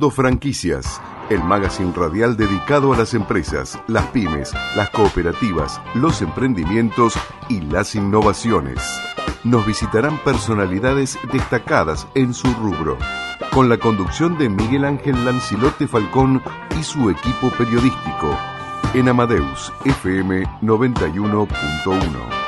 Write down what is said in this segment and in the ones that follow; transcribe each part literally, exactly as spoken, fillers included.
Mundo Franquicias, el magazine radial dedicado a las empresas, las pymes, las cooperativas, los emprendimientos y las innovaciones. Nos visitarán personalidades destacadas en su rubro, con la conducción de Miguel Ángel Lancilote Falcón y su equipo periodístico, en Amadeus F M noventa y uno punto uno.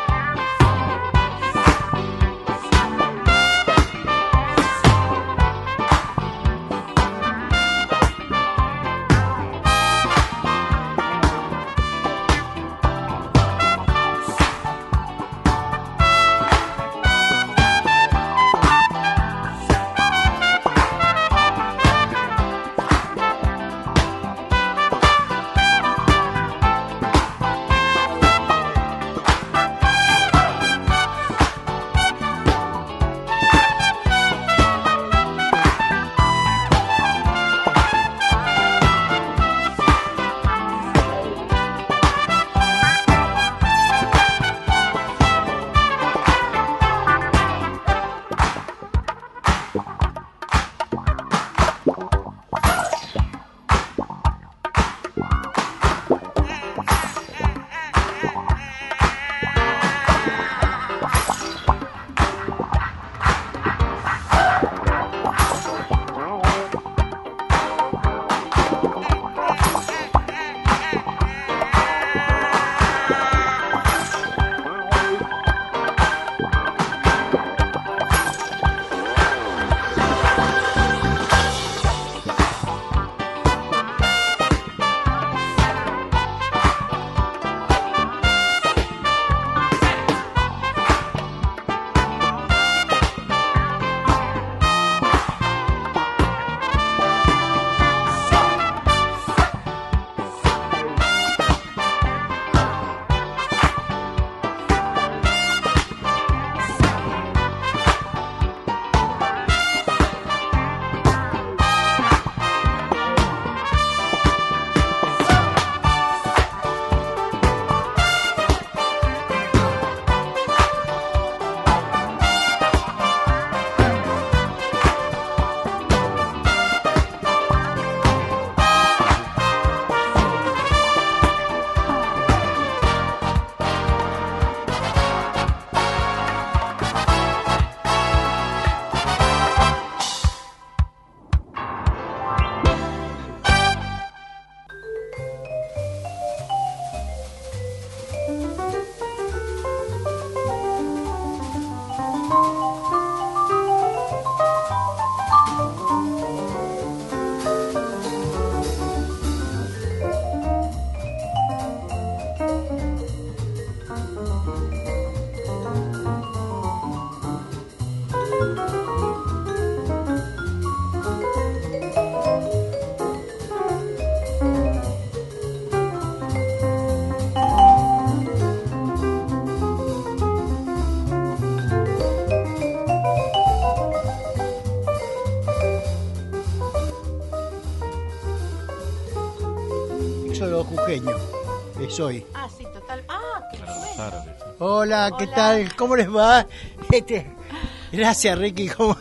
Soy. Ah, sí, total. Ah, qué bueno. Hola, ¿qué Hola. tal? ¿Cómo les va? Este, gracias, Ricky. ¿Cómo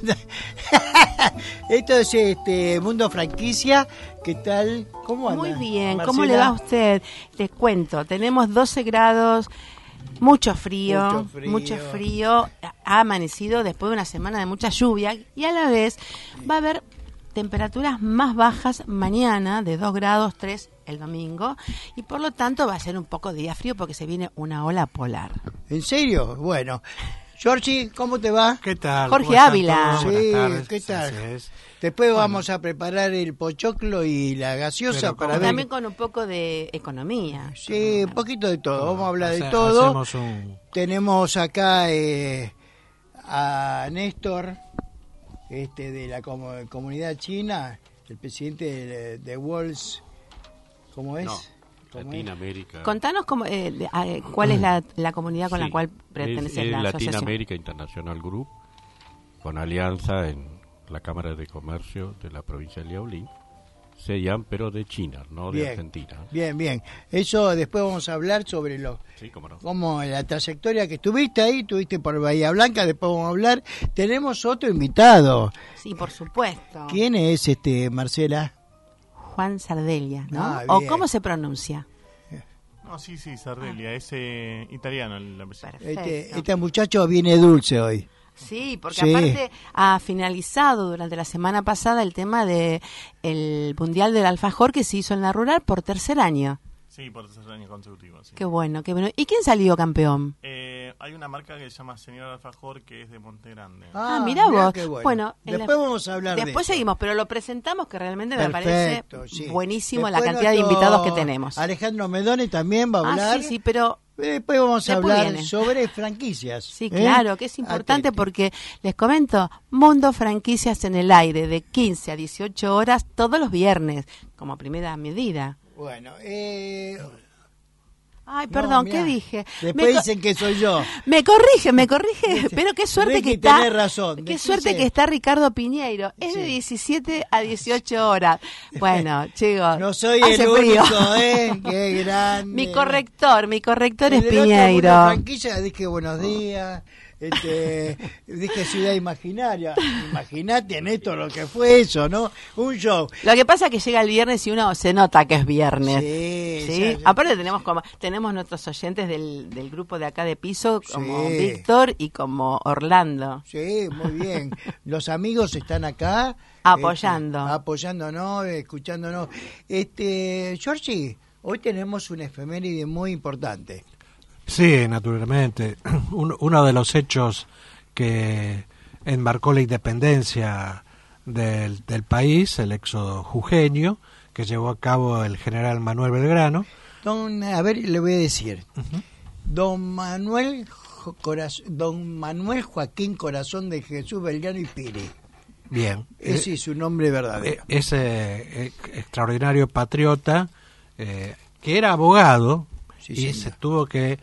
Esto es este Mundo Franquicia. ¿Qué tal? ¿Cómo anda? Muy bien. Marcela? ¿Cómo le va a usted? Les cuento. Tenemos doce grados, mucho frío, mucho frío, mucho frío. Ha amanecido después de una semana de mucha lluvia y a la vez va a haber temperaturas más bajas mañana, de dos grados, tres el domingo, y por lo tanto va a ser un poco de día frío porque se viene una ola polar. ¿En serio? Bueno. Georgie, ¿cómo te va? ¿Qué tal? Jorge Ávila. Sí, ¿qué tal? Después bueno. vamos a preparar el pochoclo y la gaseosa para ver. También con un poco de economía. Sí, un poquito de todo. Vamos a hablar de todo. Hacemos un... Tenemos acá eh, a Néstor, este de la com- comunidad china, el presidente de, de Walls. ¿Cómo es? No, Latinoamérica. Contanos cómo, eh, de, eh, cuál es la, la comunidad con sí, la cual pertenece es, es la asociación. Latinoamérica International Group, con alianza en la Cámara de Comercio de la provincia de Liaolín, Seiyan, pero de China, no de bien, Argentina. Bien, bien. Eso después vamos a hablar sobre lo, sí, cómo no. cómo la trayectoria que tuviste ahí, tuviste por Bahía Blanca, después vamos a hablar. Tenemos otro invitado. Sí, por supuesto. ¿Quién es este, Marcela? Juan Sardelia, ¿no? Ah, ¿O bien. cómo se pronuncia? No, sí, sí, Sardelia, ah. es eh, italiano el apellido. Este, este muchacho viene dulce hoy. Sí, porque Sí. aparte ha finalizado durante la semana pasada el tema de el Mundial del Alfajor que se hizo en la rural por tercer año. Sí, por tercer año consecutivo. Sí. Qué bueno, qué bueno. ¿Y quién salió campeón? Eh, hay una marca que se llama Señor Alfajor que es de Monte Grande. Ah, mirá vos. Qué bueno. Bueno, en después la- vamos a hablar de Después eso. seguimos, pero lo presentamos que realmente me Perfecto, parece sí. buenísimo Después la cantidad de nuestro invitados que tenemos. Alejandro Medone también va a hablar. Ah, sí, sí, pero Después vamos a Después hablar viene. sobre franquicias. sí, ¿eh? claro, que es importante Atenti. porque les comento, Mundo Franquicias en el aire de quince a dieciocho horas todos los viernes, como primera medida. Bueno, eh... Ay, no, perdón, mirá, ¿qué dije? Después Me co- dicen que soy yo. Me corrige, me corrige, pero qué suerte Ricky, que está. tenés razón, Qué decís suerte eso. que está Ricardo Piñeiro. Es de Sí. diecisiete a dieciocho horas. Bueno, chicos. No soy hace el frío. único, ¿eh? Qué grande. Mi corrector, mi corrector es En el otro Piñeiro. Mundo Franquicia dije buenos días. Este, dije ciudad imaginaria. Imagínate en esto lo que fue eso, ¿no? Un show. Lo que pasa es que llega el viernes y uno se nota que es viernes. Sí, ¿Sí? ya- ya- Aparte tenemos como tenemos nuestros oyentes del, del grupo de acá de piso como Sí. Víctor y como Orlando. Sí, muy bien. Los amigos están acá. Apoyando. este, apoyándonos, escuchándonos. Este, Georgie, hoy tenemos una efeméride muy importante. Sí, naturalmente. Un- uno de los hechos que enmarcó la independencia del, del país, el éxodo jujeño, que llevó a cabo el general Manuel Belgrano. Don, a ver, le voy a decir. Don Manuel Jo- Coraz- Don Manuel Joaquín Corazón de Jesús Belgrano y Piri. Bien. Ese es su nombre Eh, verdadero. ese eh, extraordinario patriota eh, que era abogado Sí, y señor. se tuvo que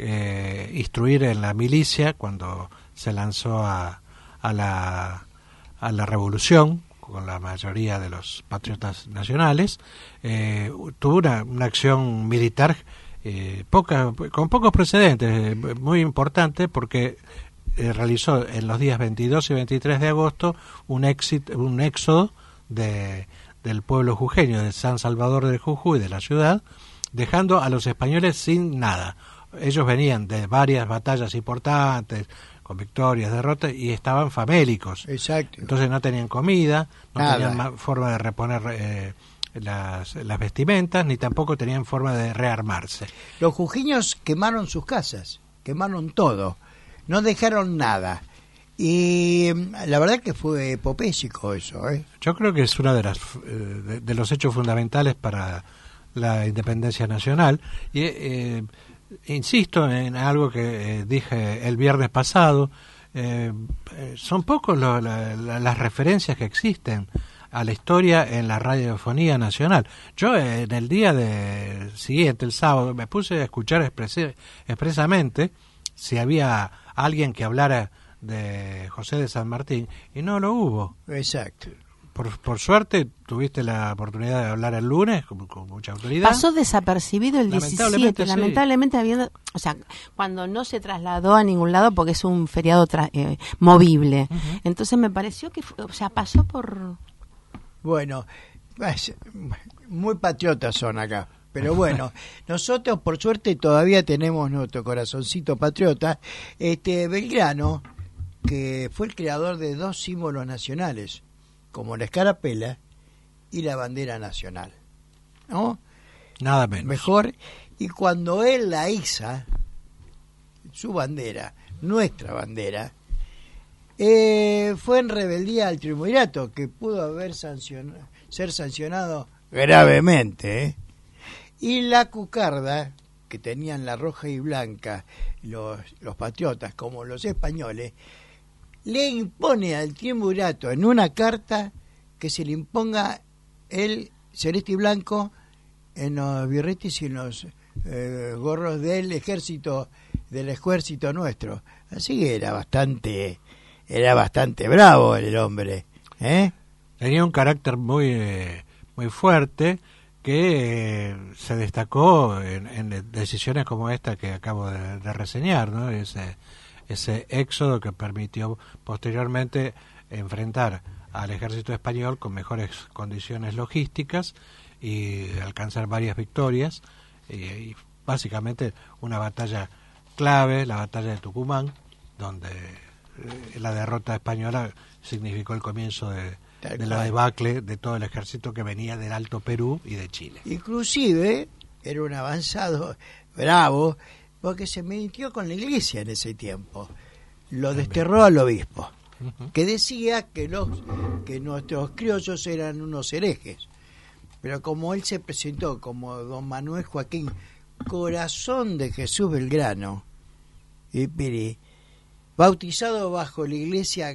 eh, instruir en la milicia cuando se lanzó a, a la a la revolución con la mayoría de los patriotas nacionales. Eh, tuvo una, una acción militar eh, poca, con pocos precedentes, eh, muy importante porque eh, realizó en los días veintidós y veintitrés de agosto un, éxito, un éxodo de, del pueblo jujeño, de San Salvador del Jujuy, de la ciudad, dejando a los españoles sin nada. Ellos venían de varias batallas importantes, con victorias, derrotas, y estaban famélicos. Exacto. Entonces no tenían comida, no Nada. tenían ma- forma de reponer eh, las, las vestimentas, ni tampoco tenían forma de rearmarse. Los jujeños quemaron sus casas, quemaron todo, no dejaron nada. Y mm, la verdad que fue epopésico eso, ¿eh? Yo creo que es uno de, las, eh, de, de los hechos fundamentales para la independencia nacional. Y eh, insisto en algo que eh, dije el viernes pasado, eh, eh, son pocos lo- la- la- las referencias que existen a la historia en la radiofonía nacional. Yo eh, en el día de siguiente, el sábado, me puse a escuchar exprese- expresamente si había alguien que hablara de José de San Martín, y no lo hubo. Exacto. Por, por suerte tuviste la oportunidad de hablar el lunes con, con mucha autoridad. Pasó desapercibido el Lamentablemente, diecisiete, sí. lamentablemente habiendo, o sea, cuando no se trasladó a ningún lado porque es un feriado tra- eh, movible. Entonces me pareció que, fue- o sea, pasó por... Bueno, es- muy patriotas son acá. Pero bueno, nosotros por suerte todavía tenemos nuestro corazoncito patriota. Este Belgrano, que fue el creador de dos símbolos nacionales, como la escarapela y la bandera nacional, ¿no? Nada menos. Mejor. Y cuando él la hizo, su bandera, nuestra bandera, eh, fue en rebeldía al triunvirato, que pudo haber sancionado, ser sancionado gravemente, ¿eh? Y la cucarda, que tenían la roja y blanca los, los patriotas como los españoles, le impone al triunvirato en una carta que se le imponga el celeste y blanco en los birretes y en los eh, gorros del ejército del ejército nuestro. Así que era bastante era bastante bravo el hombre, ¿eh? Tenía un carácter muy eh, muy fuerte, que eh, se destacó en, en decisiones como esta que acabo de, de reseñar, ¿no? Ese, ese éxodo que permitió posteriormente enfrentar al ejército español con mejores condiciones logísticas y alcanzar varias victorias, y, y básicamente una batalla clave, la batalla de Tucumán, donde eh, la derrota española significó el comienzo de de la debacle de todo el ejército que venía del Alto Perú y de Chile. Inclusive era un avanzado bravo, porque se metió con la iglesia en ese tiempo. Lo También. desterró al obispo, uh-huh. que decía que los que nuestros criollos eran unos herejes. Pero como él se presentó como don Manuel Joaquín, corazón de Jesús Belgrano, y Piri, bautizado bajo la iglesia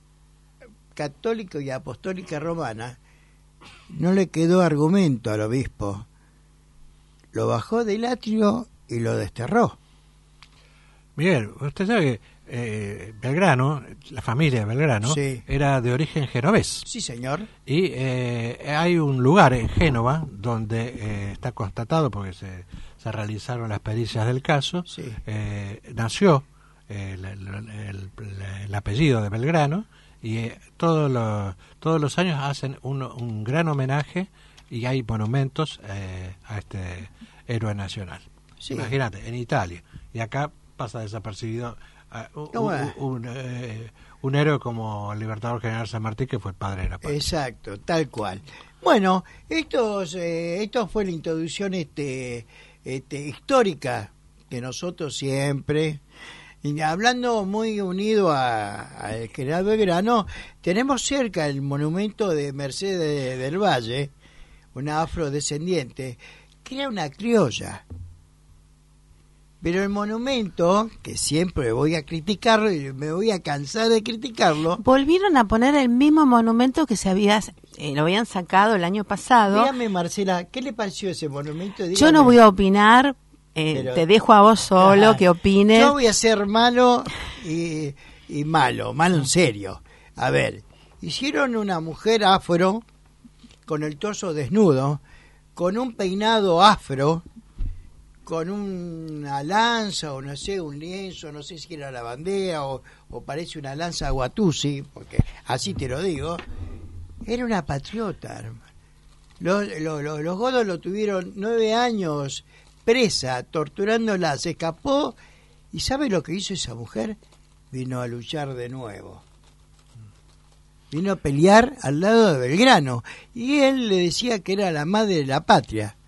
católica y apostólica romana, no le quedó argumento al obispo. Lo bajó del atrio y lo desterró. Miguel, usted sabe que eh, Belgrano, la familia de Belgrano, sí. era de origen genovés. Sí, señor. Y eh, hay un lugar en Génova donde eh, está constatado, porque se, se realizaron las pericias del caso, sí. eh, nació eh, el, el, el, el apellido de Belgrano, y eh, todos los todos los años hacen un, un gran homenaje y hay monumentos eh, a este héroe nacional. Sí. Imagínate, en Italia, y acá pasa desapercibido uh, un, un, un, eh, un héroe como el Libertador General San Martín, que fue el padre de la patria. Exacto, tal cual. Bueno, estos, eh, esto fue la introducción este, este histórica que nosotros siempre... Y hablando muy unido al general Belgrano, tenemos cerca el monumento de Mercedes del Valle, una afrodescendiente, que era una criolla. Pero el monumento, que siempre voy a criticarlo y me voy a cansar de criticarlo... Volvieron a poner el mismo monumento que se había eh, lo habían sacado el año pasado. Dígame, Marcela, ¿qué le pareció ese monumento? Dígame. Yo no voy a opinar... Eh, Pero, te dejo a vos solo ajá, que opines. Yo voy a ser malo y, y malo, malo en serio. A ver, hicieron una mujer afro con el torso desnudo, con un peinado afro, con una lanza o no sé, un lienzo, no sé si era la bandera o, o parece una lanza Guatuzzi, porque así te lo digo. Era una patriota, hermano. Los, los, los, los godos lo tuvieron nueve años presa, torturándola, se escapó, y ¿sabe lo que hizo esa mujer? Vino a luchar de nuevo. Vino a pelear al lado de Belgrano, y él le decía que era la madre de la patria.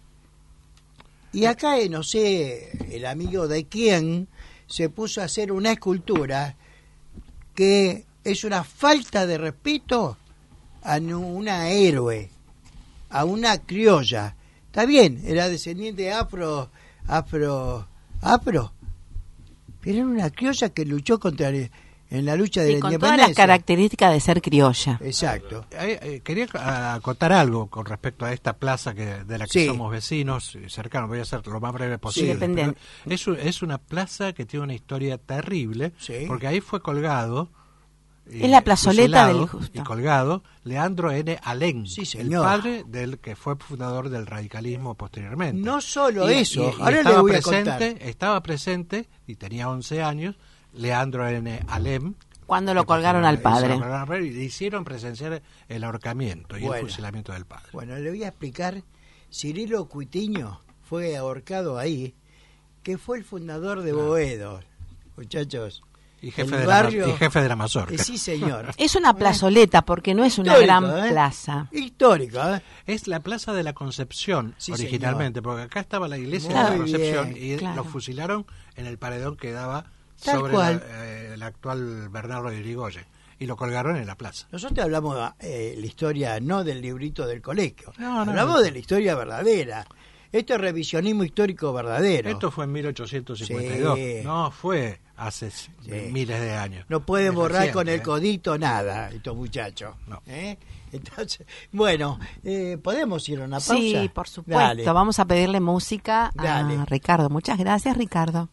Y acá, no sé, el amigo de quién se puso a hacer una escultura que es una falta de respeto a una héroe, a una criolla. Está bien, era descendiente afro, afro, afro, pero era una criolla que luchó contra en la lucha de sí, la con independencia. Todas las características de ser criolla. Exacto. Eh, eh, quería acotar algo con respecto a esta plaza que de la que sí. somos vecinos cercanos. Voy a ser lo más breve posible. Sí, es, es una plaza que tiene una historia terrible, sí. porque ahí fue colgado. Es eh, la plazoleta del justo. Y colgado Leandro N. Alem, sí, el padre del que fue fundador del radicalismo posteriormente. No solo y, eso, y, y ahora estaba le voy presente, a contar. Estaba presente, y tenía once años, Leandro N. Alem. Cuando lo colgaron al padre. Lo colgaron al padre y le hicieron presenciar el ahorcamiento y bueno, el fusilamiento del padre. Bueno, le voy a explicar. Cirilo Cuitiño fue ahorcado ahí, que fue el fundador de Boedo, muchachos. Y jefe, de barrio, la, y jefe de la mazorca. Eh, sí, señor. Es una plazoleta porque no es una Histórico, gran ¿eh? plaza. Histórica, ¿eh? Es la plaza de la Concepción, sí, originalmente, señor. Porque acá estaba la iglesia Muy de la Concepción bien, y claro. Lo fusilaron en el paredón que daba Tal sobre cual. La, eh, el actual Bernardo de Irigoyen. Y lo colgaron en la plaza. Nosotros hablamos eh, la historia no del librito del colegio, no, no, hablamos no. de la historia verdadera. Esto es revisionismo histórico verdadero. Esto fue en mil ochocientos cincuenta y dos, sí. No fue hace sí. miles de años. No pueden es borrar reciente, con el ¿eh? codito nada, estos muchachos. No. ¿Eh? Entonces, bueno, eh, ¿podemos ir a una pausa? Sí, por supuesto. Dale. Vamos a pedirle música Dale. a Ricardo. Muchas gracias, Ricardo.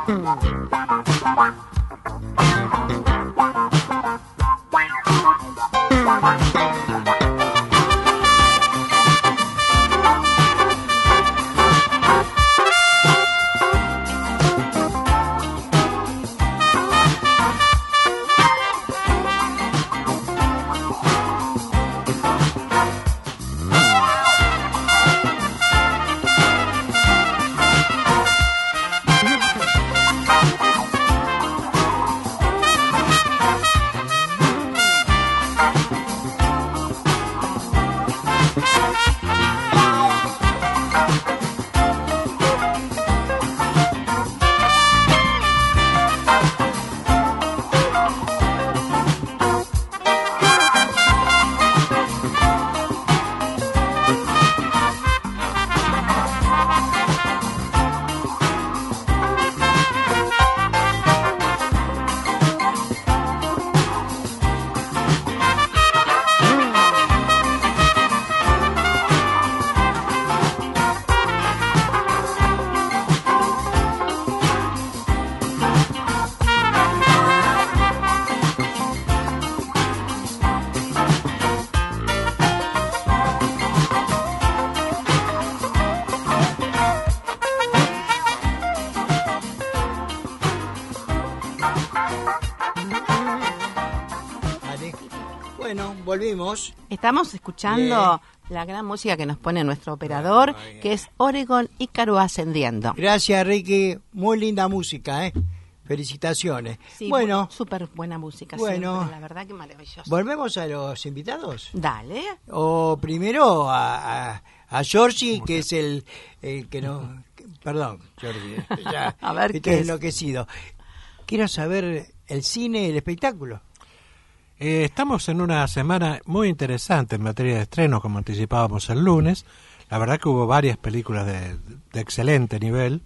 Bueno, volvimos. Estamos escuchando Bien. la gran música que nos pone nuestro operador, Bien. que es Oregon Ícaro Ascendiendo. Gracias, Ricky. Muy linda música, ¿eh? Felicitaciones. Sí, bueno, súper buena música. Bueno, siempre, la verdad que maravilloso. ¿Volvemos a los invitados? Dale. O primero a, a, a Giorgi, que es el, el que no... Perdón, Giorgi. Ya a ver, estoy ¿qué es? enloquecido. Quiero saber el cine y el espectáculo. Eh, estamos en una semana muy interesante en materia de estrenos, como anticipábamos el lunes. La verdad que hubo varias películas de, de excelente nivel.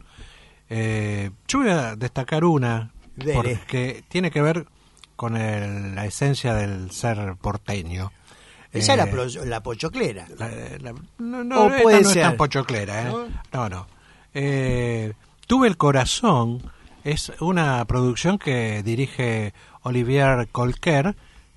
Eh, yo voy a destacar una, Dele. porque tiene que ver con el, la esencia del ser porteño. Esa eh, es la, pro, la pochoclera. La, la, no, no, esta puede no ser. es tan pochoclera, ¿eh? No, no. no. Eh, Tuve el corazón, es una producción que dirige Olivier Colquer,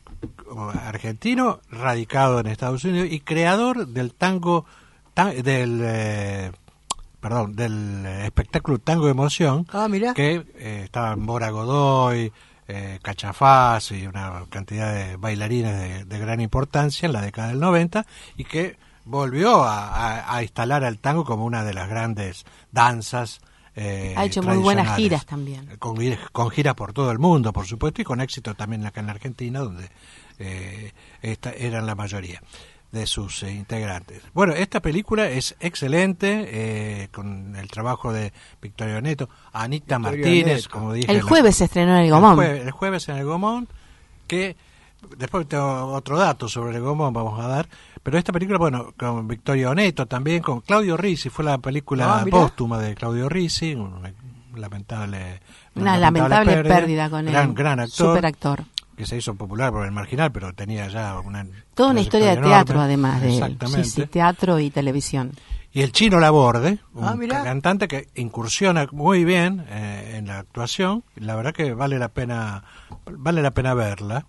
argentino, radicado en Estados Unidos y creador del tango, tan, del, eh, perdón, del espectáculo Tango de Emoción, ah, mira. que eh, estaban Mora Godoy, eh, Cachafaz y una cantidad de bailarines de, de gran importancia en la década del noventa, y que volvió a, a, a instalar al tango como una de las grandes danzas. Eh, ha hecho muy buenas giras también. Con, con giras por todo el mundo, por supuesto, y con éxito también acá en la Argentina, donde eh, esta, eran la mayoría de sus eh, integrantes. Bueno, esta película es excelente, eh, con el trabajo de Victorio Neto, Anita Victorio Martínez, Neto. El como dije. jueves la, se estrenó en el Gomón. El jueves, el jueves en el Gomón, que después tengo otro dato sobre el Gomón, vamos a dar. Pero esta película, bueno, con Victorio Neto también, con Claudio Risi, fue la película ah, póstuma de Claudio Risi, un lamentable una lamentable, lamentable pérdida, pérdida con gran, él, gran actor, super actor, que se hizo popular por El Marginal, pero tenía ya una toda una historia de teatro enorme, además de exactamente. Sí, sí, teatro y televisión. Y el Chino Laborde, un ah, cantante que incursiona muy bien eh, en la actuación, la verdad que vale la pena vale la pena verla.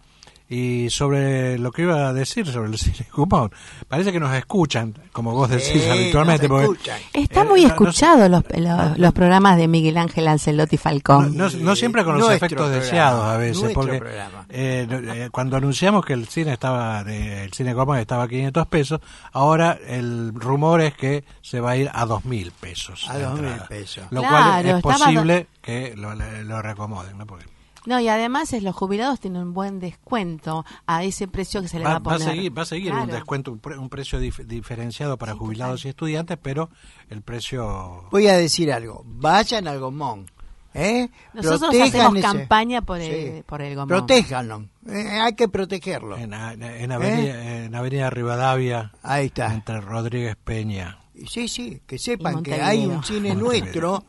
Y sobre lo que iba a decir sobre el cine Gomón, parece que nos escuchan, como vos decís sí, habitualmente. Porque, está muy eh, escuchado no, los, los, los programas de Miguel Ángel Ancelotti Falcón. No, no, no siempre con los efectos programa, deseados a veces, porque eh, eh, cuando anunciamos que el cine estaba eh, el cine Gomón estaba a quinientos pesos, ahora el rumor es que se va a ir a dos mil pesos. A dos mil pesos. Lo claro, cual es estaba posible do... que lo, lo reacomoden, ¿no? Porque No, y además es, los jubilados tienen un buen descuento a ese precio que se le va, va a poner. Va a seguir, va a seguir claro. un descuento, un, pre, un precio dif, diferenciado para sí, jubilados total. y estudiantes, pero el precio... Voy a decir algo, vayan al Gomón. ¿eh? Nosotros Protejan hacemos ese... campaña por el, sí. por el Gomón. Protéjanlo, eh, hay que protegerlo. En, en, avenida, ¿Eh? en Avenida Rivadavia, ahí está. Entre Rodríguez Peña. Sí, sí, que sepan que hay un cine nuestro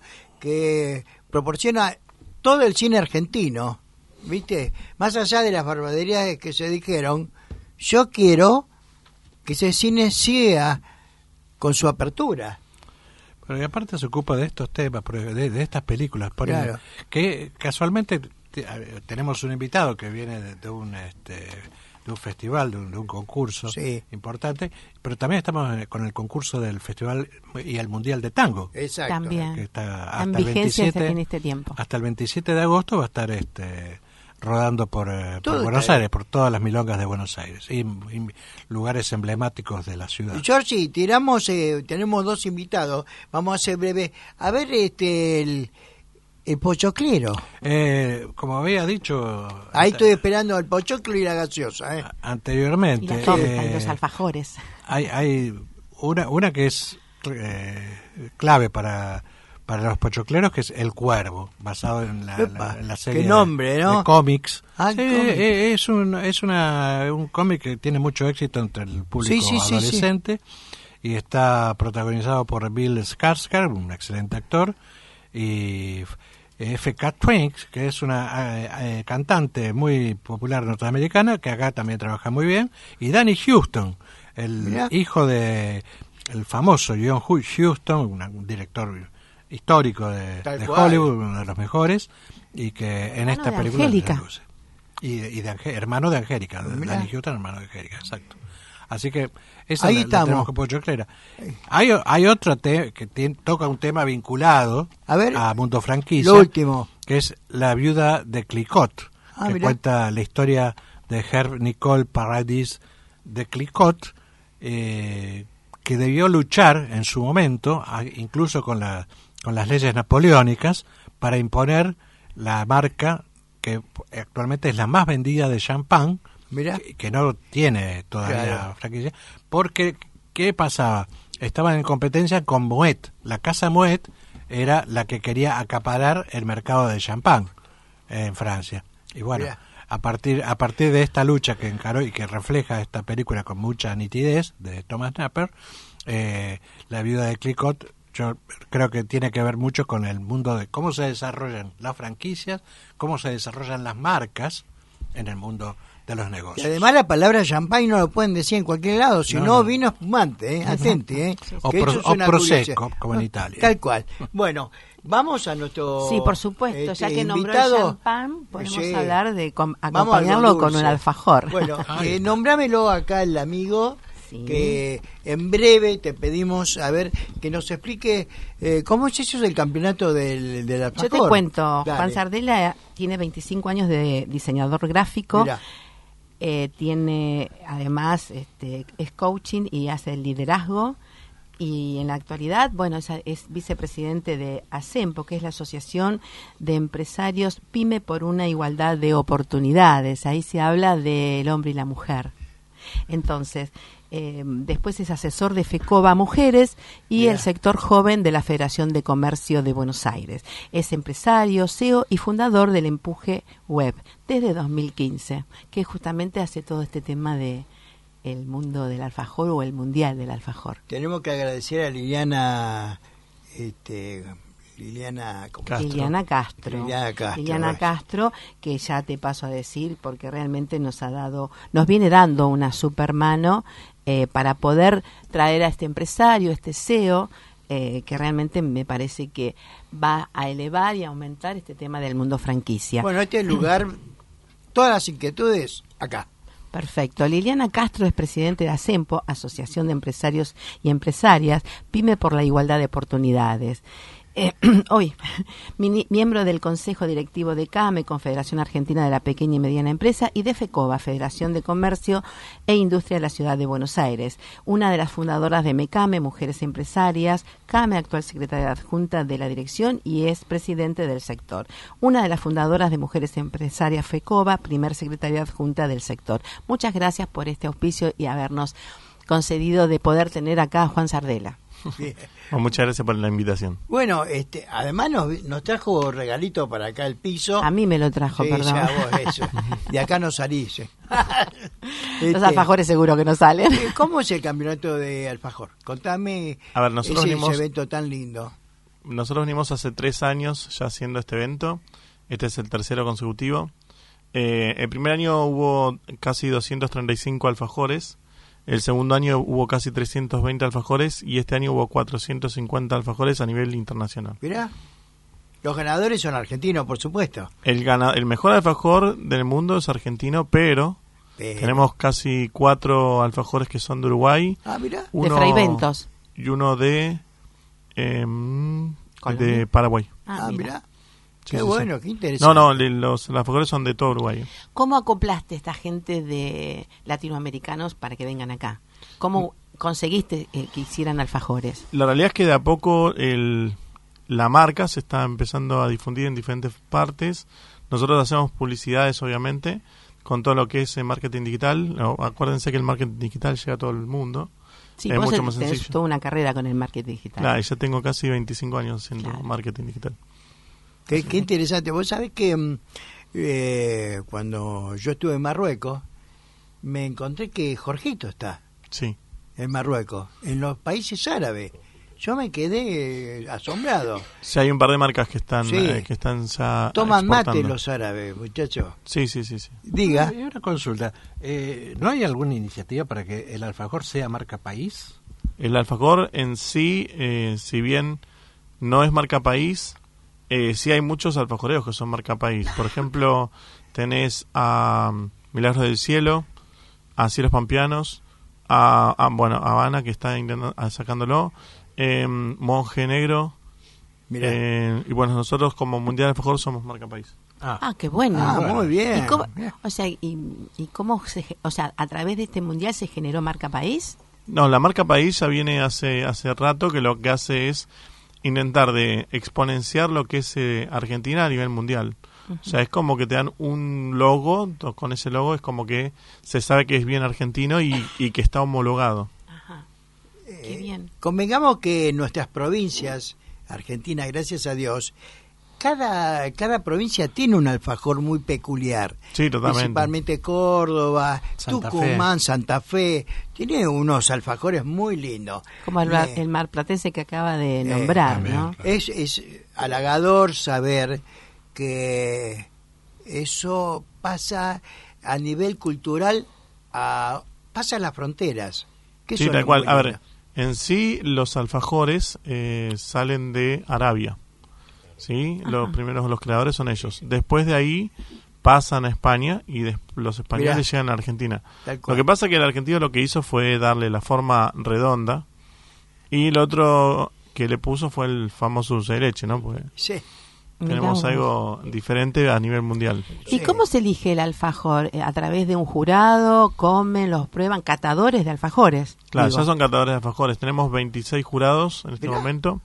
que proporciona todo el cine argentino, ¿viste? Más allá de las barbaridades que se dijeron, yo quiero que ese cine siga con su apertura. Pero y aparte se ocupa de estos temas, de, de estas películas, por Claro. ejemplo, que casualmente te- tenemos un invitado que viene de, de un este, de un festival, de un, de un concurso Sí. importante, pero también estamos con el concurso del festival y el mundial de tango. Exacto. También. Que está En hasta el vigencia veintisiete, en este tiempo. hasta el veintisiete de agosto va a estar este rodando por, eh, por Todo Buenos está Aires, por todas las milongas de Buenos Aires y, y lugares emblemáticos de la ciudad. Georgie, tiramos, eh, tenemos dos invitados, vamos a hacer breve. A ver, este, el, el pochoclero. Eh, como había dicho Ahí ante- estoy esperando al pochoclo y la gaseosa, ¿eh? anteriormente, Y la torta y eh, los alfajores. hay, hay una, una que es eh, clave para para los pochocleros, que es El Cuervo, basado en la, Epa, la- en la qué serie de- nombre, ¿no? de cómics. Ah, Sí, cómic. eh, es un es una un cómic que tiene mucho éxito entre el público Sí, sí, sí, adolescente y está protagonizado por Bill Skarsgård, un excelente actor, y F K Twins, que es una eh, eh, cantante muy popular norteamericana, que acá también trabaja muy bien, y Danny Huston, el Mirá. hijo de el famoso John Hu- Huston, una- un director histórico de, Tal de cual. Hollywood, uno de los mejores, y que en Hermano esta de película Angélica. se luce. Y, de- y de Angé- hermano de Angélica, de- Mirá. Danny Huston, hermano de Angélica, exacto. Así que esa Ahí la- la estamos. tenemos que pochoclera. Hay, hay otro te- que tien- toca un tema vinculado A ver, Mundo Franquicia, Lo último. que es La viuda de Clicquot, Ah, que mirá. cuenta la historia de Herb Nicole Paradis de Clicquot, eh, que debió luchar en su momento, a- incluso con, la, con las leyes napoleónicas, para imponer la marca que actualmente es la más vendida de champán, Mirá. que, que no tiene todavía Claro. franquicia, porque ¿qué pasaba? Estaban en competencia con Moet. La casa Moet era la que quería acaparar el mercado de champán en Francia. Y bueno, Mirá. a partir a partir de esta lucha que encaró y que refleja esta película con mucha nitidez de Thomas Napper, eh, La viuda de Clicquot, yo creo que tiene que ver mucho con el mundo de cómo se desarrollan las franquicias, cómo se desarrollan las marcas en el mundo de los Y negocios. además la palabra champagne no lo pueden decir en cualquier lado, si No, no, no. vino espumante, ¿eh? Atente, ¿eh? O Que pro- eso es o una prosecco, curiosidad. como en Italia. Tal cual. Bueno, vamos a nuestro Sí, por supuesto, ya este, que nombró invitado. el champán, podemos Sí. hablar de com- Vamos a algo acompañarlo con dulce. un alfajor. Bueno, Ay. eh, nombrámelo acá el amigo, Sí. que en breve te pedimos, a ver, que nos explique eh, cómo es eso del campeonato del, del alfajor. Yo te cuento, Dale. Juan Sardela tiene veinticinco años de diseñador gráfico, Mirá. eh, tiene además este, es coaching y hace el liderazgo, y en la actualidad, bueno, es, es vicepresidente de ASEMPO, que es la Asociación de Empresarios PYME por una Igualdad de Oportunidades. Ahí se habla del hombre y la mujer. Entonces, eh, después es asesor de FECOBA Mujeres y Mirá. el sector joven de la Federación de Comercio de Buenos Aires. Es empresario, C E O y fundador del Empuje Web desde dos mil quince, que justamente hace todo este tema de el mundo del alfajor o el mundial del alfajor. Tenemos que agradecer a Liliana, este, Liliana, ¿cómo? Castro. Liliana Castro. Liliana Castro, Liliana bueno. Castro, que ya te paso a decir porque realmente nos ha dado, nos viene dando una super mano eh, para poder traer a este empresario, este C E O, eh, que realmente me parece que va a elevar y aumentar este tema del mundo franquicia. Bueno, este lugar, todas las inquietudes acá. Perfecto. Liliana Castro es presidente de ASEMPO, Asociación de Empresarios y Empresarias, PYME por la Igualdad de Oportunidades. Eh, hoy, mini- miembro del Consejo Directivo de CAME, Confederación Argentina de la Pequeña y Mediana Empresa, y de FECOBA, Federación de Comercio e Industria de la Ciudad de Buenos Aires. Una de las fundadoras de MECAME, Mujeres Empresarias, CAME, actual secretaria adjunta de la dirección y es presidente del sector. Una de las fundadoras de Mujeres Empresarias FECOBA, primer secretaria adjunta del sector. Muchas gracias por este auspicio y habernos concedido de poder tener acá a Juan Sardela. Bien. Bueno, muchas gracias por la invitación. Bueno, este, además nos, nos trajo regalito para acá el piso. A mí me lo trajo, Sí, perdón. ya vos, eso. De acá no salís. eh. Los Este, alfajores seguro que no salen. eh, ¿Cómo es el campeonato de alfajor? Contame A ver, nosotros ese, venimos- ese evento tan lindo. Nosotros venimos hace tres años ya haciendo este evento. Este es el tercero consecutivo. Eh, el primer año hubo casi doscientos treinta y cinco alfajores. El segundo año hubo casi trescientos veinte alfajores y este año hubo cuatrocientos cincuenta alfajores a nivel internacional. Mirá, los ganadores son argentinos, por supuesto. El, gana, el mejor alfajor del mundo es argentino, pero, pero... tenemos casi cuatro alfajores que son de Uruguay. Ah, mirá. Uno, de Fray Bentos. Y uno de, eh, de Paraguay. Ah, Ah, mirá. mira. Qué Sí, sí, bueno, sí. qué interesante. No, no, los alfajores son de todo Uruguay. ¿Cómo acoplaste a esta gente de latinoamericanos para que vengan acá? ¿Cómo conseguiste eh, que hicieran alfajores? La realidad es que de a poco el, la marca se está empezando a difundir en diferentes partes. Nosotros hacemos publicidades, obviamente, con todo lo que es el marketing digital. No, acuérdense que el marketing digital llega a todo el mundo. Sí, es vos mucho tenés más sencillo. toda una carrera con el marketing digital. Claro, ya tengo casi veinticinco años haciendo Claro. marketing digital. Qué, qué interesante. Vos sabés que mm, eh, cuando yo estuve en Marruecos, me encontré que Jorgito está Sí. en Marruecos, en los países árabes. Yo me quedé eh, asombrado. Sí, hay un par de marcas que están, Sí. eh, que están ya Toman mate exportando. los árabes, muchachos. Sí, sí, sí, sí. Diga. Y una consulta, eh, ¿no hay alguna iniciativa para que el alfajor sea marca país? El alfajor en sí, eh, si bien no es marca país, eh, sí hay muchos alfajoreos que son marca país. Por ejemplo, tenés a um, Milagros del Cielo, a Cielos Pampeanos, a, a bueno, a Habana, que está intentando, a, sacándolo, eh, Monje Negro, Mirá. eh, y bueno, nosotros como Mundial Alfajor somos marca país. Ah, qué bueno. Ah, muy bien. ¿Y cómo, Mirá. o sea, y, y cómo se, ge- o sea, a través de este mundial se generó marca país? No, la marca país ya viene hace hace rato, que lo que hace es intentar de exponenciar lo que es eh, Argentina a nivel mundial. O sea, es como que te dan un logo, to- con ese logo es como que se sabe que es bien argentino y, y que está homologado. Ajá. Qué bien. Convengamos que en nuestras provincias, Argentina, gracias a Dios, cada, cada provincia tiene un alfajor muy peculiar. Sí, totalmente. Principalmente Córdoba, Santa Tucumán, Santa Fe. Tiene unos alfajores muy lindos. Como el, Me- el marplatense que acaba de Eh, nombrar, también, ¿no? claro. Es, es halagador saber que eso pasa a nivel cultural, a, pasa las fronteras. Que Sí, eso tal es cual. muy A ver, lindo. en sí los alfajores eh, salen de Arabia. ¿Sí? Los primeros, los creadores son ellos. Después de ahí pasan a España y des- los españoles Mirá. llegan a Argentina. Tal Lo cual. que pasa es que el argentino lo que hizo fue darle la forma redonda y lo otro que le puso fue el famoso dulce de leche, ¿no? Porque Sí. Mirá tenemos vos. algo diferente a nivel mundial. ¿Y Sí. cómo se elige el alfajor? Eh, ¿A través de un jurado? ¿Comen? ¿Los prueban? ¿Catadores de alfajores? Claro, Digo. ya son catadores de alfajores. Tenemos veintiséis jurados en este Mirá. momento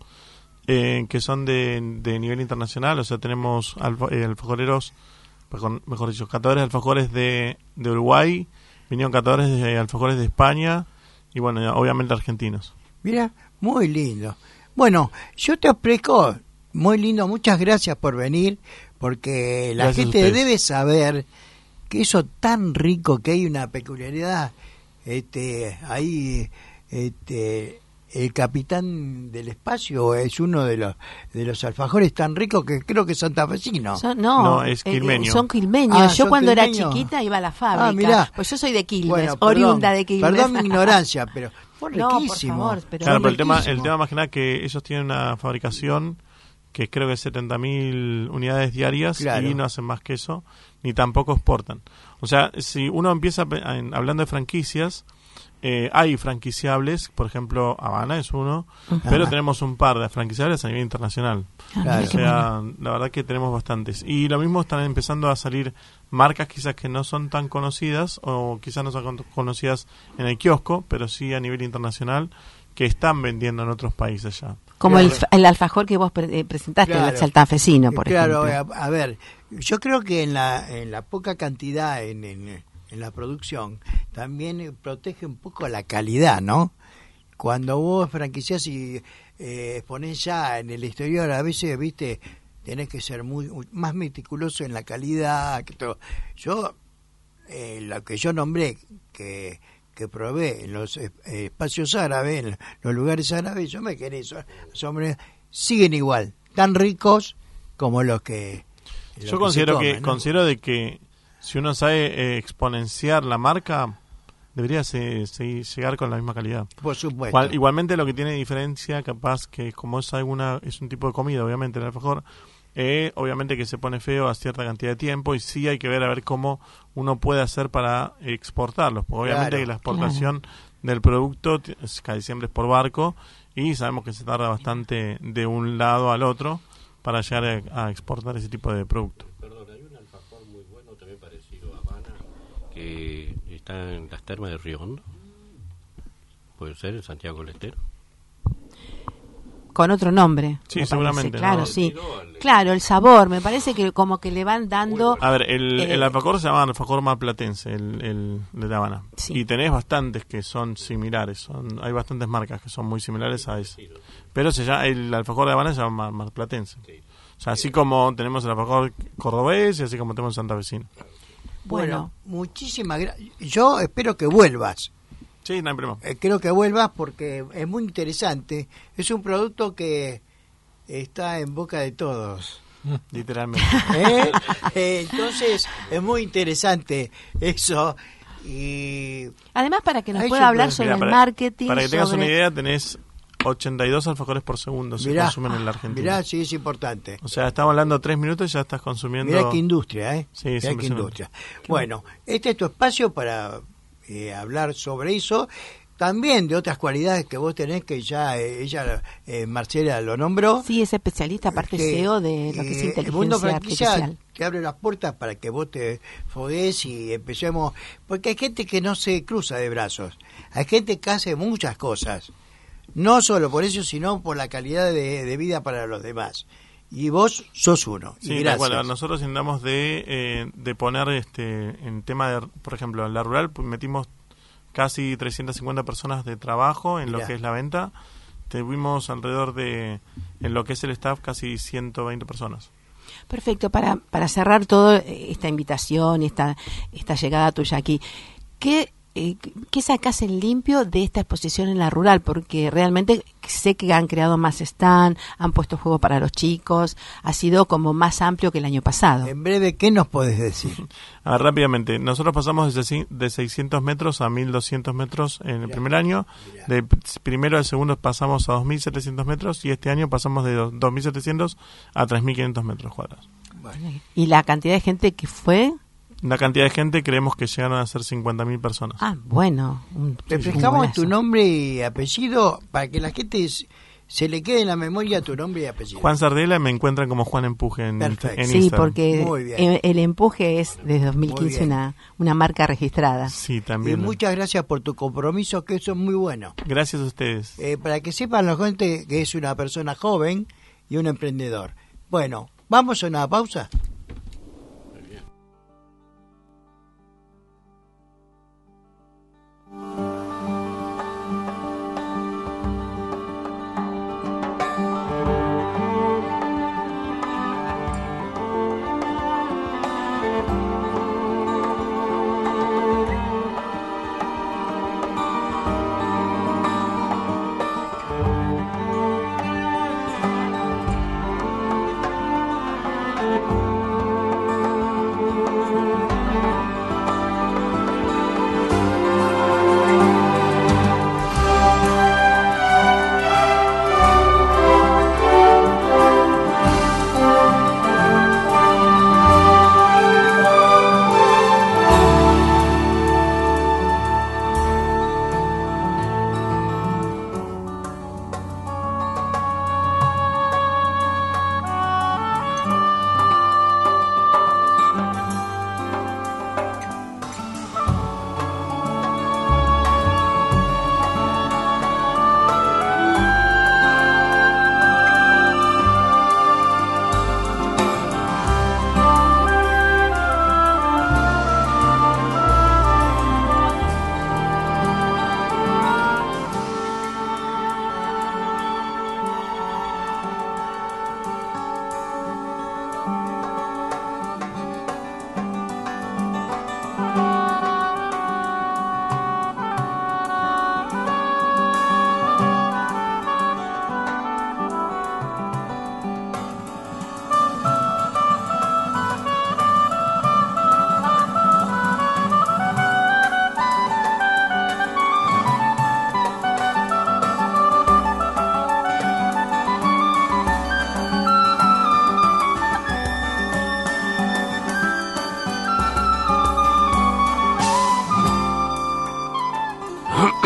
eh, que son de, de nivel internacional. O sea, tenemos alfa- eh, alfajoreros, mejor, mejor dicho, catadores de alfajores de, de Uruguay, vinieron catadores de alfajores de España y bueno, ya, obviamente argentinos. Mira, muy lindo. Bueno, yo te ofrezco, muy lindo, muchas gracias por venir, porque la Gracias a gente ustedes. debe saber que eso tan rico, que hay una peculiaridad, este, ahí, este, el capitán del espacio es uno de los de los alfajores tan ricos que creo que es santafesino. Son- no, No, es eh, quilmeño. son quilmeños. Ah, Yo son cuando era quilmeños. chiquita iba a la fábrica. Ah, mirá. Pues yo soy de Quilmes, Bueno, oriunda perdón, de Quilmes. Perdón mi ignorancia, pero fue No, por riquísimo. favor, pero- Claro, Son pero el tema, el riquísimos. tema más que nada que ellos tienen una fabricación que creo que es setenta mil unidades diarias Claro. y no hacen más que eso, ni tampoco exportan. O sea, si uno empieza pe- en- hablando de franquicias, eh, hay franquiciables, por ejemplo, Habana es uno, pero Ajá. tenemos un par de franquiciables a nivel internacional. Ah, Claro. mira O qué sea, bueno. la verdad que tenemos bastantes. Y lo mismo están empezando a salir marcas quizás que no son tan conocidas o quizás no son con- conocidas en el kiosco, pero sí a nivel internacional, que están vendiendo en otros países ya. Como Claro. el, f- el alfajor que vos pre- eh, presentaste, Claro. el saltafesino, por Claro, ejemplo. a, a ver, yo creo que en la, en la poca cantidad en, en, en la producción también eh, protege un poco la calidad, ¿no? Cuando vos franquiciás y eh, exponés ya en el exterior, a veces, viste, tenés que ser muy más meticuloso en la calidad. Que todo. Yo, eh, lo que yo nombré, que, que probé en los eh, espacios árabes, en los lugares árabes, yo me quedé so- asombrado. Siguen igual, tan ricos como los que... los Yo que considero se que comen, ¿no? considero de que si uno sabe eh, exponenciar la marca, debería se, se- llegar con la misma calidad. Por supuesto. Cual- igualmente lo que tiene diferencia, capaz que como es alguna es un tipo de comida, obviamente el alfajor, eh, obviamente que se pone feo a cierta cantidad de tiempo y sí hay que ver a ver cómo uno puede hacer para exportarlos, porque obviamente Claro, que la exportación del producto t- es- casi siempre es por barco y sabemos que se tarda bastante de un lado al otro para llegar a, a exportar ese tipo de producto. Perdón, hay un alfajor muy bueno también parecido a Habana que está en las termas de Río Hondo. Puede ser en Santiago del Estero. Con otro nombre. Sí, me seguramente, parece. Claro, ¿no? sí. Claro, el sabor, me parece que como que le van dando... A ver, el, Eh, el alfajor se llama alfajor marplatense, el, el de La Habana. Sí. Y tenés bastantes que son similares, son hay bastantes marcas que son muy similares a ese. Pero se llama, el alfajor de Habana se llama mar- marplatense. O sea, así como tenemos el alfajor cordobés y así como tenemos Santa Vecina. Bueno, muchísimas gracias. Yo espero que vuelvas. Sí, no hay problema. Eh, creo que vuelvas porque es muy interesante. Es un producto que está en boca de todos. Literalmente. ¿Eh? Eh, entonces, es muy interesante eso. Y Además, para que nos Ahí pueda yo hablar puedo- sobre Mirá, el para, marketing, para que tengas sobre- una idea, tenés ochenta y dos alfajores por segundo se mirá, consumen en la Argentina. mirá, sí, es importante. O sea, estamos hablando tres minutos y ya estás consumiendo... Mirá qué industria, ¿eh? Sí, Mirá es qué impresionante. industria. Bueno, este es tu espacio para eh, hablar sobre eso. También de otras cualidades que vos tenés, que ya eh, ella, eh, Marcela, lo nombró. Sí, es especialista, aparte que, C E O de lo que es eh, el mundo inteligencia franquicia artificial. te abre las puertas para que vos te fogues y empecemos, porque hay gente que no se cruza de brazos, hay gente que hace muchas cosas, no solo por eso, sino por la calidad de, de vida para los demás. Y vos sos uno. Y Sí, tal gracias. cual. Nosotros intentamos de, eh, de poner este en tema de, por ejemplo, en la rural pues, metimos casi trescientas cincuenta personas de trabajo en Mirá. lo que es la venta. Tuvimos alrededor de, en lo que es el staff, casi ciento veinte personas. Perfecto, para, para cerrar toda esta invitación, esta, esta llegada tuya aquí, ¿qué, eh, ¿qué sacás en limpio de esta exposición en la rural? Porque realmente sé que han creado más stand, han puesto juegos para los chicos, ha sido como más amplio que el año pasado. En breve, ¿qué nos podés decir? A ver, rápidamente, nosotros pasamos de, sesi- de seiscientos metros a mil doscientos metros en el primer año, de p- primero al segundo pasamos a dos mil setecientos metros y este año pasamos de do- dos mil setecientos a tres mil quinientos metros cuadrados. Y la cantidad de gente que fue, La cantidad de gente creemos que llegaron a ser cincuenta mil personas. ah, bueno. Un, Reflejamos un tu golazo. nombre y apellido para que la gente s- se le quede en la memoria tu nombre y apellido. Juan Sardela, me encuentran como Juan Empuje en, Perfecto. en Sí, Instagram. porque Muy bien. el, el empuje es desde dos mil Muy quince bien. una, una marca registrada. Sí, Y también. muchas gracias por tu compromiso, que eso es muy bueno. Gracias a ustedes. Eh, para que sepan la gente que es una persona joven y un emprendedor. Bueno, vamos a una pausa.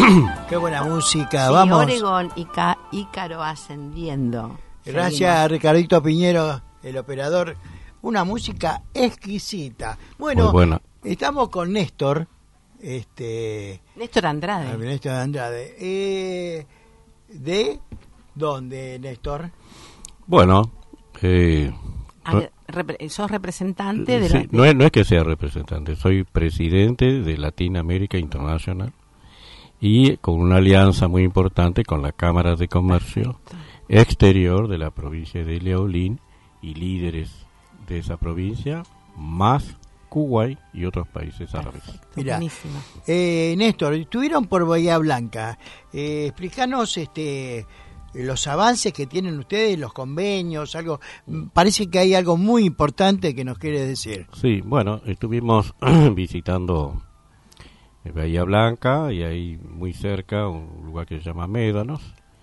Qué buena música, Sí, vamos. Oregon y Ca- Ícaro ascendiendo. Gracias a Ricardito Piñero, el operador. Una música exquisita. Bueno, Muy buena. estamos con Néstor, este, Néstor Andrade. Néstor Andrade. Eh, ¿De dónde, Néstor? Bueno, eh, Ah, repre- sos representante de sí, la... no, es, no es que sea representante, soy presidente de Latin America International y con una alianza muy importante con la Cámara de Comercio Exterior de la provincia de Liaolín y líderes de esa provincia, más Kuwait y otros países árabes. Perfecto, Mirá. buenísimo. Eh, Néstor, estuvieron por Bahía Blanca. Eh, explícanos este, los avances que tienen ustedes, los convenios, algo. Parece que hay algo muy importante que nos quiere decir. Sí, bueno, estuvimos visitando Bahía Blanca y ahí muy cerca un lugar que se llama Médanos,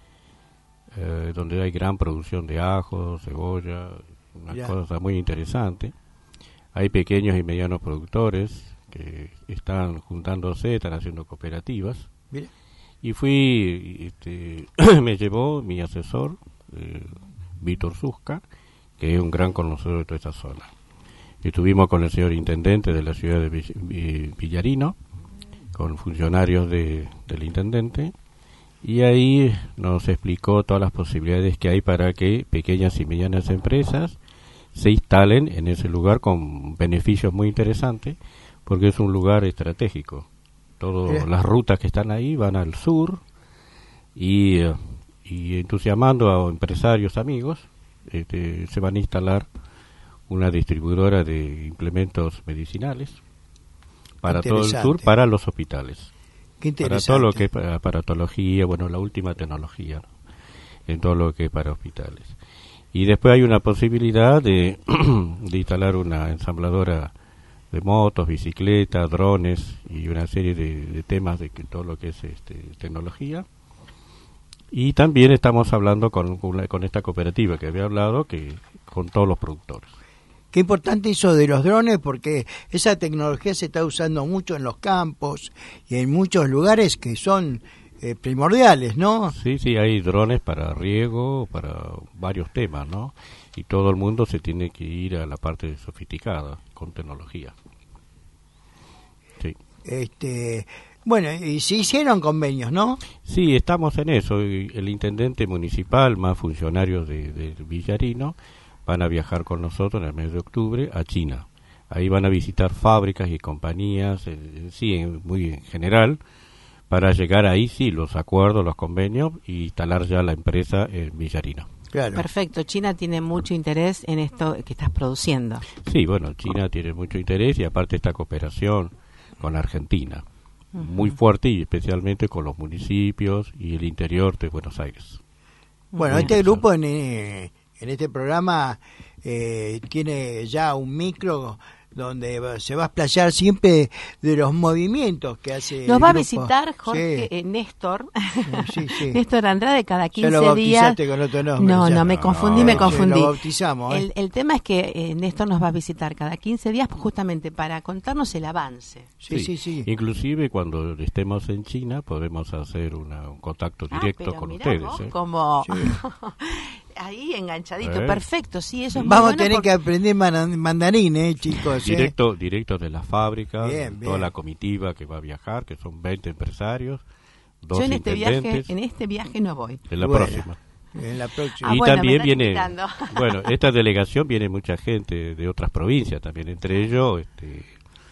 eh, donde hay gran producción de ajo, cebolla, una Ya. cosa muy interesante. Hay pequeños y medianos productores que están juntándose, están haciendo cooperativas. Mira. Y fui, este, me llevó mi asesor, eh, Víctor Susca, que es un gran conocedor de toda esta zona. Estuvimos con el señor intendente de la ciudad de Vill- Vi- Villarino, con funcionarios de, del intendente, y ahí nos explicó todas las posibilidades que hay para que pequeñas y medianas empresas se instalen en ese lugar con beneficios muy interesantes, porque es un lugar estratégico. Todas Bien. las rutas que están ahí van al sur y, eh, y entusiasmando a empresarios amigos, este, se van a instalar una distribuidora de implementos medicinales para todo el Interesante. sur, para los hospitales, Qué para interesante. todo lo que es para aparatología, bueno, la última tecnología, ¿no? En todo lo que es para hospitales. Y después hay una posibilidad de, de instalar una ensambladora de motos, bicicletas, drones y una serie de, de temas de que, todo lo que es este, tecnología. Y también estamos hablando con, con, la- con esta cooperativa que había hablado, que con todos los productores. Qué importante eso de los drones, porque esa tecnología se está usando mucho en los campos y en muchos lugares que son eh, primordiales, ¿no? Sí, sí, hay drones para riego, para varios temas, ¿no? Y todo el mundo se tiene que ir a la parte sofisticada, con tecnología. Sí. Este, bueno, y se hicieron convenios, ¿no? Sí, estamos en eso. y El intendente municipal, más funcionarios de, de Villarino, van a viajar con nosotros en el mes de octubre a China. Ahí van a visitar fábricas y compañías, eh, en sí, en- muy en general, para llegar ahí, sí, los acuerdos, los convenios, y instalar ya la empresa en Villarino. Claro. Perfecto, China tiene mucho interés en esto que estás produciendo. Sí, bueno, China tiene mucho interés y aparte esta cooperación con Argentina, muy fuerte y especialmente con los municipios y el interior de Buenos Aires. Bueno, Muy este interesante. grupo en, eh, en este programa eh, tiene ya un micro donde va- se va a explayar siempre de los movimientos que hace Nos el va a grupo. visitar Jorge Sí, eh, Néstor, sí, sí. Néstor Andrade cada Ya quince lo días. bautizaste con otro nombre. No, ya. no, me confundí, me Sí, confundí. Lo bautizamos, ¿eh? El, el tema es que eh, Néstor nos va a visitar cada quince días pues, justamente para contarnos el avance. Sí, sí, sí. Inclusive cuando estemos en China podemos hacer una- un contacto Ah, directo pero con mirá ustedes. vos ¿eh? como ahí enganchadito, Eh. perfecto, sí, eso es muy Vamos a bueno tener porque- que aprender man- mandarín, ¿eh, chicos? ¿eh? Directo, directo de la fábrica, Bien, toda bien. la comitiva que va a viajar, que son veinte empresarios, dos Yo en este viaje, intendentes, en este viaje no voy. en la Bueno. próxima. En la próxima. Ah, y bueno, me también están viene, invitando. bueno, esta delegación viene mucha gente de otras provincias también, entre ellos este,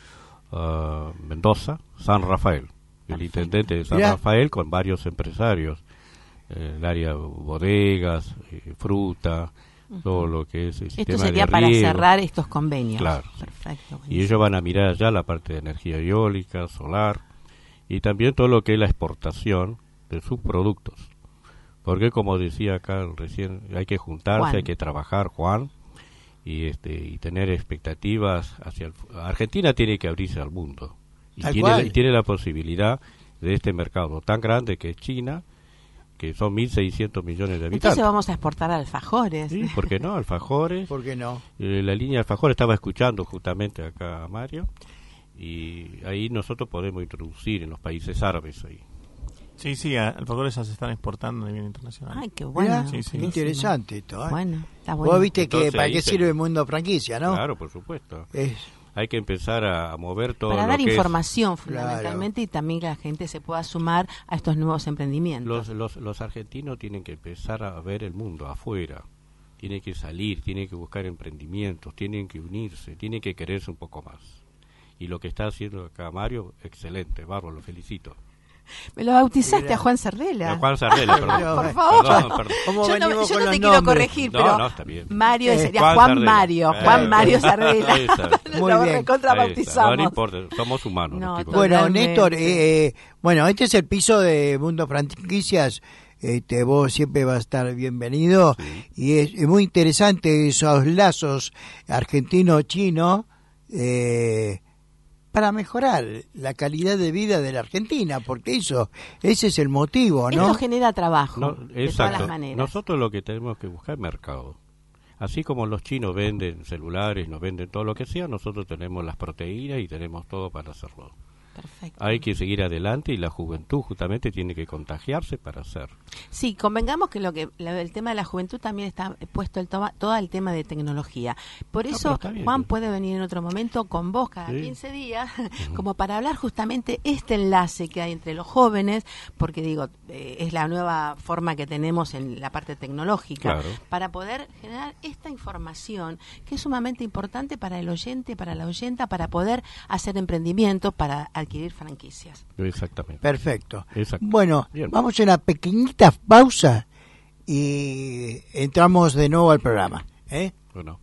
ah, Mendoza, San Rafael, el intendente de San Mirá. Rafael con varios empresarios, eh, el área bodegas, eh, fruta, todo lo que es el Esto sistema sería de para riego. cerrar estos convenios. Claro. Perfecto. Y buenísimo. ellos van a mirar allá la parte de energía eólica, solar y también todo lo que es la exportación de sus productos. Porque como decía acá recién, hay que juntarse, Juan. hay que trabajar, Juan, y este y tener expectativas hacia el fu- Argentina tiene que abrirse al mundo y Tal tiene, la, cual. y tiene la posibilidad de este mercado tan grande que es China, que son mil seiscientos millones de habitantes. Entonces vamos a exportar alfajores. Sí, ¿por qué no? Alfajores. ¿Por qué no? Eh, la línea de alfajores estaba escuchando justamente acá a Mario y ahí nosotros podemos introducir en los países árabes ahí. Sí, sí, a- alfajores ya se están exportando a nivel internacional. Ay, qué bueno. Mirá, Sí, sí. qué interesante esto. ¿eh? Bueno, está bueno. Vos viste Entonces, que para ahí qué se- sirve el mundo franquicia, ¿no? Claro, por supuesto. Es, Hay que empezar a, a mover todo Para lo dar que es- información fundamentalmente y también que la gente se pueda sumar a estos nuevos emprendimientos. Los, los, los argentinos tienen que empezar a ver el mundo afuera, tienen que salir, tienen que buscar emprendimientos, tienen que unirse, tienen que quererse un poco más. Y lo que está haciendo acá Mario, excelente, bárbaro, lo felicito. Me lo bautizaste Mira. a Juan Cerdela. A Juan Sardela, perdón. Pero, Por eh, favor. Perdón, perdón. ¿Cómo Yo no, venimos yo con no los te quiero nombres? corregir, No, pero no, está bien. Mario Eh, sería Juan Juan, Sardela. Mario, Eh, Juan Mario Sardela. Ahí está. Muy Lo bien. recontra Ahí está. bautizamos. No, no importa, somos humanos. No, los tipos. Bueno, Totalmente. Néstor, eh, eh, bueno, este es el piso de Mundo Franquicias. Este, vos siempre vas a estar bienvenido. Sí. Y es, es muy interesante esos lazos argentino-chino eh, para mejorar la calidad de vida de la Argentina, porque eso, ese es el motivo, ¿no? Esto genera trabajo, No, de todas exacto. las maneras. Nosotros lo que tenemos que buscar es mercado. Así como los chinos venden celulares, nos venden todo lo que sea, nosotros tenemos las proteínas y tenemos todo para hacerlo. Perfecto. Hay que seguir adelante y la juventud justamente tiene que contagiarse para hacer. Sí, convengamos que lo que la- el tema de la juventud también está puesto el toma- todo el tema de tecnología. Por No, eso pero está bien. Juan puede venir en otro momento con vos cada Sí. quince días como para hablar justamente este enlace que hay entre los jóvenes, porque digo, eh, es la nueva forma que tenemos en la parte tecnológica, Claro. para poder generar esta información que es sumamente importante para el oyente, para la oyenta, para poder hacer emprendimientos, para adquirir franquicias. Exactamente. Perfecto. Exacto. Bueno, Bien. vamos a una pequeñita pausa y entramos de nuevo al programa. ¿eh? Bueno.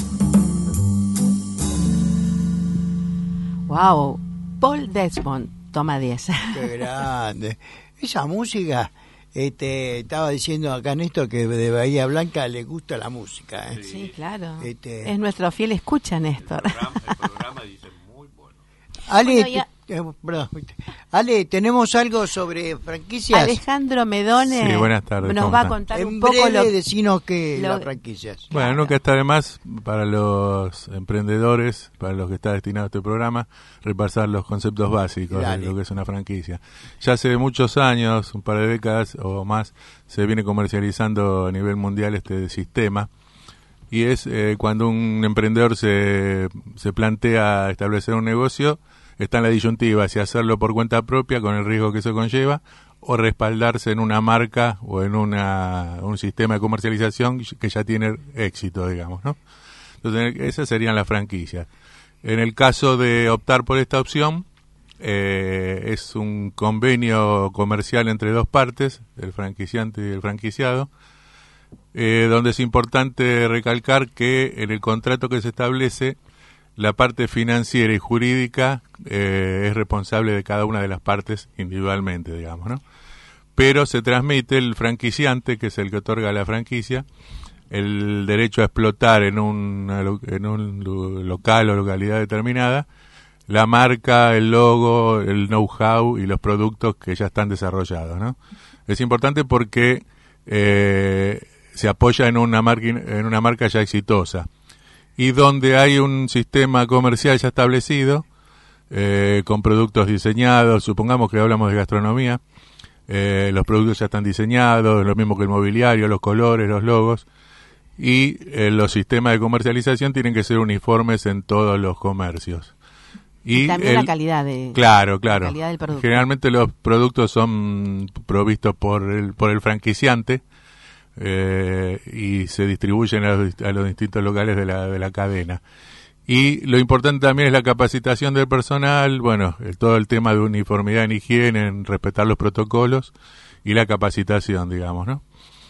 Wow, Paul Desmond, toma diez. Qué grande. Esa música, este, estaba diciendo acá Néstor que de Bahía Blanca le gusta la música. ¿eh? Sí, claro. Este... Es nuestro fiel escucha, Néstor. El programa, el programa dice muy bueno. Ale, Bueno, ya- te- eh, perdón. Ale, tenemos algo sobre franquicias. Alejandro Medone Sí, buenas tardes, nos ¿cómo va a están? contar En un poco breve, lo decinos que lo- las franquicias. Bueno, Claro. nunca está de más para los emprendedores, para los que está destinado este programa, repasar los conceptos básicos Dale. de lo que es una franquicia. Ya hace muchos años, un par de décadas o más, se viene comercializando a nivel mundial este sistema. Y es eh, cuando un emprendedor se, se plantea establecer un negocio, está en la disyuntiva si hacerlo por cuenta propia con el riesgo que eso conlleva o respaldarse en una marca o en una, un sistema de comercialización que ya tiene éxito, digamos, ¿no? Entonces, esas serían las franquicias. En el caso de optar por esta opción, eh, es un convenio comercial entre dos partes, el franquiciante y el franquiciado, eh, donde es importante recalcar que en el contrato que se establece, la parte financiera y jurídica eh, es responsable de cada una de las partes individualmente, digamos, ¿no? Pero se transmite el franquiciante, que es el que otorga la franquicia, el derecho a explotar en un, en un lo- local o localidad determinada la marca, el logo, el know-how y los productos que ya están desarrollados, ¿no? Es importante porque eh, se apoya en una marca, en una marca ya exitosa. Y donde hay un sistema comercial ya establecido, eh, con productos diseñados, supongamos que hablamos de gastronomía, eh, los productos ya están diseñados, lo mismo que el mobiliario, los colores, los logos, y eh, los sistemas de comercialización tienen que ser uniformes en todos los comercios. y también el- la calidad de Claro, claro. la calidad del producto. Generalmente los productos son provistos por el, por el franquiciante, eh, y se distribuyen a los, a los distintos locales de la, de la cadena. Y lo importante también es la capacitación del personal, bueno, el- todo el tema de uniformidad en higiene, en respetar los protocolos y la capacitación, digamos, ¿no?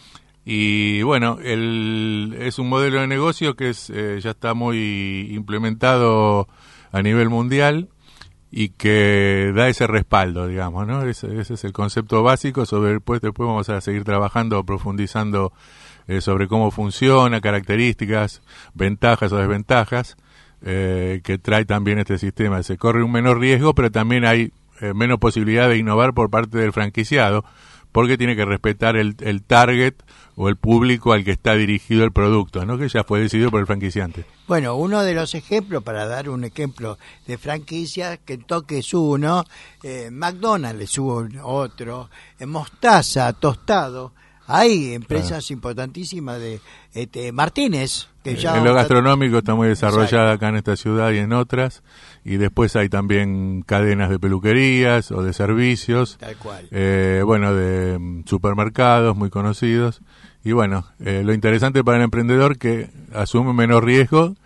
Y bueno, el, es un modelo de negocio que es, eh, ya está muy implementado a nivel mundial y que da ese respaldo, digamos, ¿no? Ese, ese es el concepto básico. Sobre después, después vamos a seguir trabajando, profundizando eh, sobre cómo funciona, características, ventajas o desventajas eh, que trae también este sistema. Se corre un menor riesgo, pero también hay eh, menos posibilidad de innovar por parte del franquiciado, porque tiene que respetar el, el target o el público al que está dirigido el producto, ¿no? Que ya fue decidido por el franquiciante. Bueno, uno de los ejemplos, para dar un ejemplo de franquicia, Kentucky es uno, eh, McDonald's es un otro, eh, Mostaza, Tostado. Hay empresas importantísimas de este, Martínez, que ya... En lo gastronómico está muy desarrollada acá en esta ciudad y en otras, y después hay también cadenas de peluquerías o de servicios, Tal cual. eh, bueno, de mm, supermercados muy conocidos, y bueno, eh, lo interesante para el emprendedor que asume menos riesgo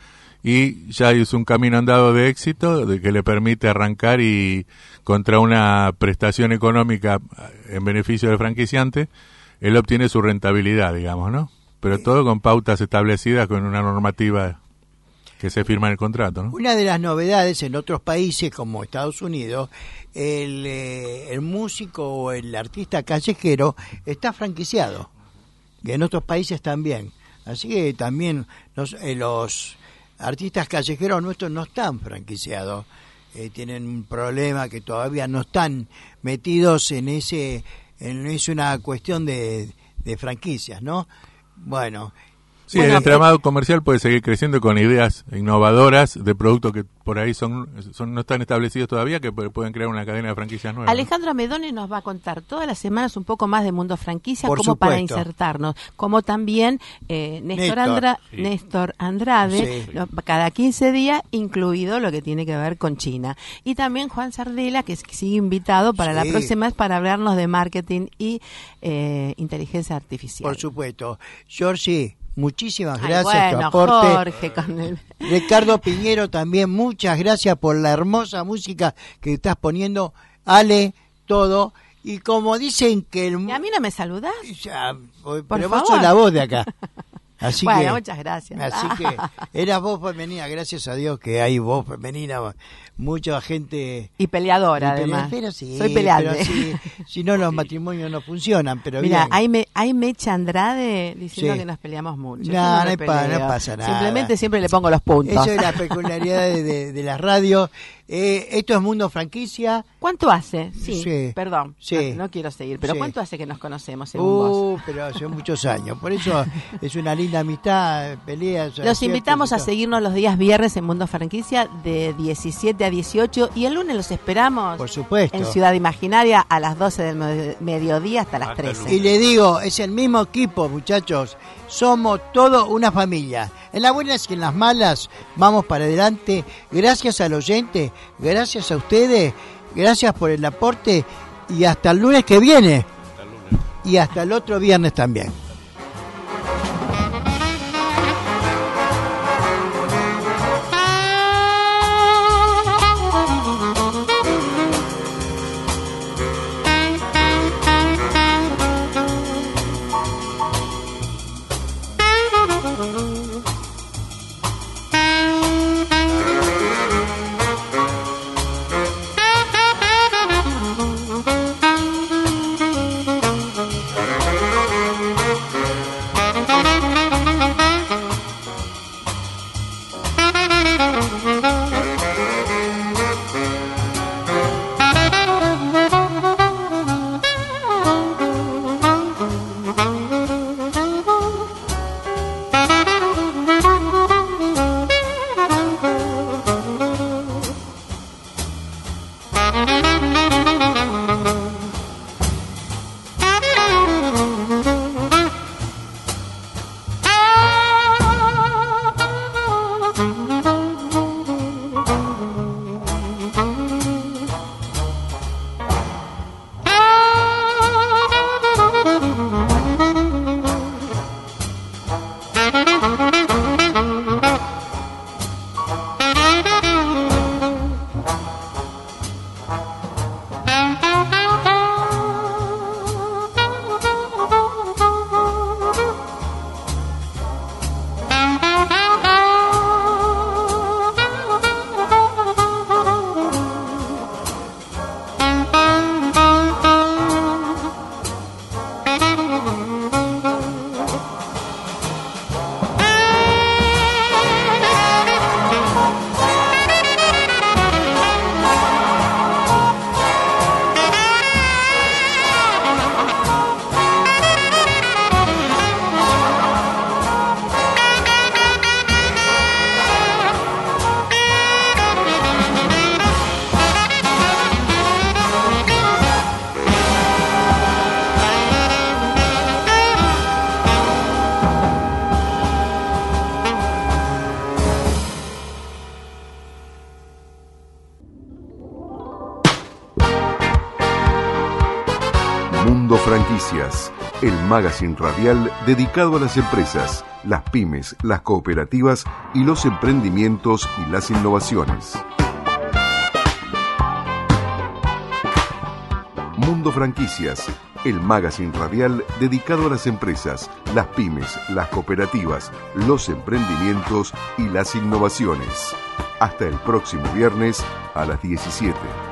y ya es un camino andado de éxito de que le permite arrancar y contra una prestación económica en beneficio del franquiciante, él obtiene su rentabilidad, digamos, ¿no? Pero todo con pautas establecidas, con una normativa que se firma en el contrato, ¿no? Una de las novedades en otros países como Estados Unidos, el, eh, el músico o el artista callejero está franquiciado, que en otros países también. Así que también los, eh, los artistas callejeros nuestros no están franquiciados, eh, tienen un problema que todavía no están metidos en ese, en, es una cuestión de, de franquicias, ¿no? Bueno, Sí, bueno, el entramado comercial puede seguir creciendo con ideas innovadoras de productos que por ahí son, son no están establecidos todavía, que pu- pueden crear una cadena de franquicias nuevas, ¿no? Alejandro Medone nos va a contar todas las semanas un poco más de Mundo Franquicia, Por como para supuesto. insertarnos, como también eh, Néstor, Néstor, Andra- sí. Néstor Andrade, Sí. lo- cada quince días, incluido lo que tiene que ver con China. Y también Juan Sardela, que es- que sigue invitado para la Sí. próxima vez para hablarnos de marketing y eh, inteligencia artificial. por supuesto. Georgie, muchísimas Ay, gracias, tu bueno, aporte. Jorge, con el... Ricardo Piñero también, muchas gracias por la hermosa música que estás poniendo. Ale, todo. Y como dicen que el... ¿Y a mí no me saludás? Ya, pero Por vos favor. sos la voz de acá. Así bueno, que, muchas gracias. Así que era voz femenina, gracias a Dios que hay voz femenina, mucha gente... Y peleadora, y pelea, además. Pero sí, Soy peleante. pero sí, si no los matrimonios no funcionan, pero Mira, bien. hay, me, hay Mecha Andrade diciendo Sí. que nos peleamos mucho. No, Yo no, me hay pa- peleo. no pasa nada. Simplemente siempre le pongo los puntos. Eso es la peculiaridad de, de, de la radio. Eh, esto es Mundo Franquicia. ¿Cuánto hace? Sí, Sí. perdón, Sí. No, no quiero seguir, pero Sí. ¿cuánto hace que nos conocemos según vos? Uh, pero hace muchos años. Por eso es una linda amistad, peleas. Los aciertos invitamos y a todo. seguirnos los días viernes en Mundo Franquicia de diecisiete a dieciocho y el lunes los esperamos Por supuesto. en Ciudad Imaginaria a las doce del me- mediodía hasta las Hasta el trece. Y le digo, es el mismo equipo, muchachos. Somos todo una familia. En las buenas y en las malas, vamos para adelante. Gracias al oyente, gracias a ustedes, gracias por el aporte y hasta el lunes que viene. Y hasta el otro viernes también. Mundo Franquicias, el magazine radial dedicado a las empresas, las pymes, las cooperativas y los emprendimientos y las innovaciones. Mundo Franquicias, el magazine radial dedicado a las empresas, las pymes, las cooperativas, los emprendimientos y las innovaciones. Hasta el próximo viernes a las diecisiete.